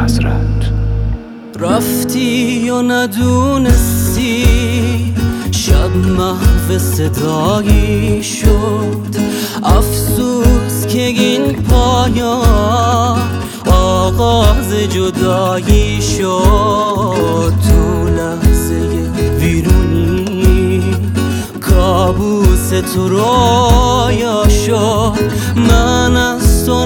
حضرت. رفتی و ندونستی شب محو صدایی شد. افسوس که این پایان آغاز جدایی شد. تو لحظه ویرونی کابوس تو رویا شد. من از تو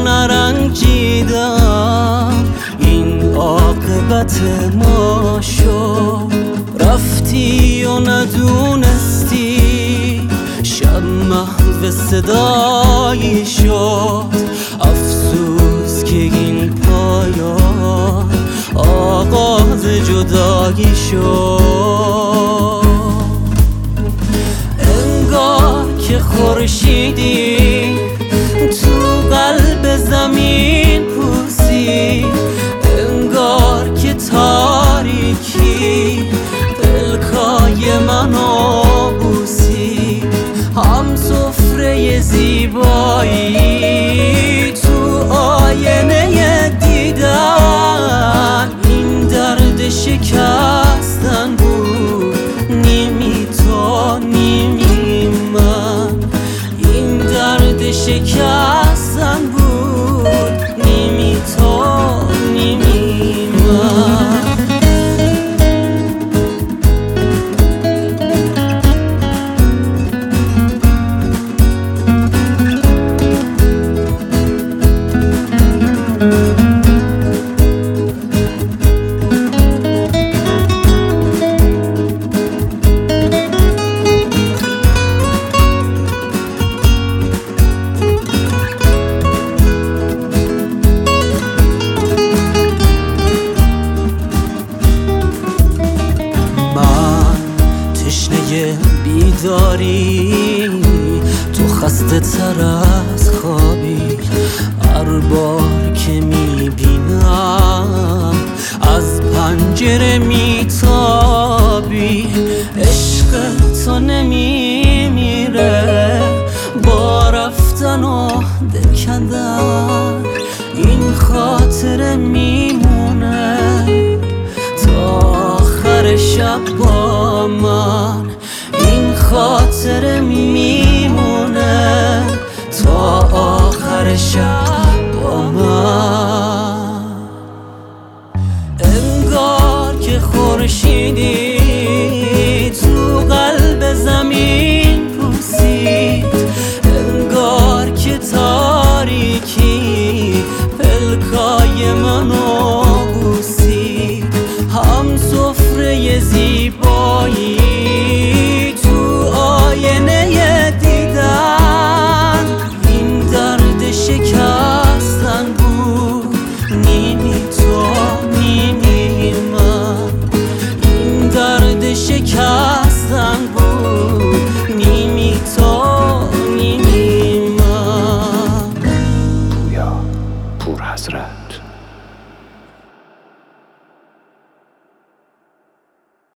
نرنجیدم این عاقبت ما شد. رفتی و ندونستی شب محو صدایی شد. افسوس که این پایان آغاز جدایی شد. انگار که خورشیدی تو قلب زمین پوسید. انگار که تاریکی پلکای منو بوسید. هم سفره زیبایی تو آینه دیدن. این درد شکستن بود نیمی تو نیمی من. این درد شکستن بود نیمی تو نیمی من. بیداری تو خسته تر از خوابی. هر بار که میبینم از پنجره میتابی. عشق تو نمیمیره با رفتن و دل کندن. این خاطره میمونه تا آخر شب با من. این خاطره میمونه تا آخر شب با من. انگار که خورشیدی تو قلب زمین پوسید. انگار که تاریکی پلکای منو